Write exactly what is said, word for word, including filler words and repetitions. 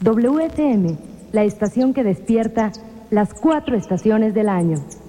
W F M, la estación que despierta las cuatro estaciones del año.